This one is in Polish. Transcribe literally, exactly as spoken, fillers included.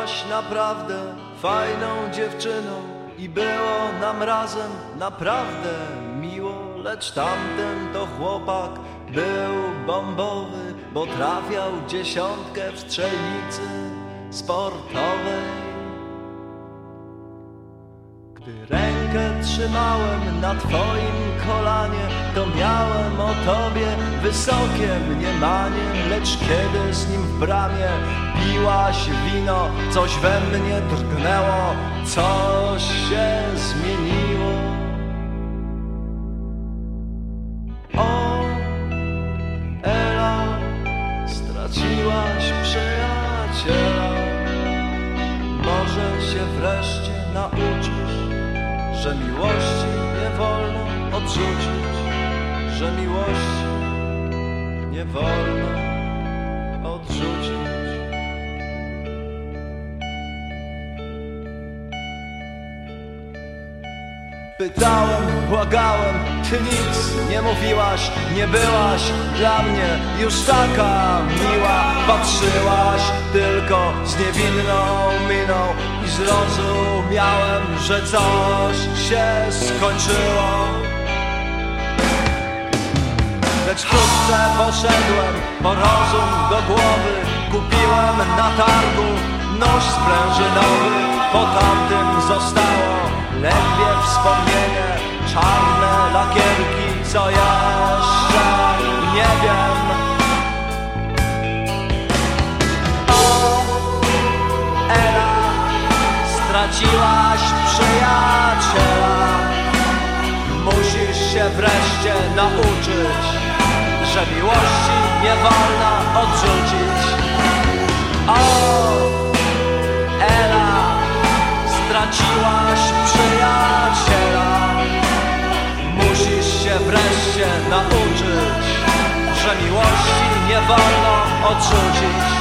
Byłaś naprawdę fajną dziewczyną i było nam razem naprawdę miło, lecz tamten to chłopak był bombowy, bo trafiał dziesiątkę w strzelnicy sportowej. Gdy rękę trzymałem na twoim kolanie, to miałem o tobie wysokie mniemanie, lecz kiedy z nim w bramie piłaś wino, coś we mnie drgnęło, coś się zmieniło. O, Ela, straciłaś przyjaciela. Może się wreszcie nauczysz, że miłości nie wolno odrzucić, że miłości nie wolno odrzucić. Pytałem, błagałem, ty nic nie mówiłaś, nie byłaś dla mnie już taka miła. Patrzyłaś tylko z niewinną miną i zrozumiałem, że coś się skończyło. Lecz wkrótce poszedłem po rozum do głowy, kupiłem na targu nóż sprężynowy. Po tamtym zostało ledwie wspomnienie, czarne lakierki, co jeszcze nie wiem. O, Ela, straciłaś przyjaciela. Musisz się wreszcie nauczyć, że miłości nie wolno odrzucić. O, Ela, straciłaś przyjaciela. Musisz się wreszcie nauczyć, że miłości nie wolno odrzucić.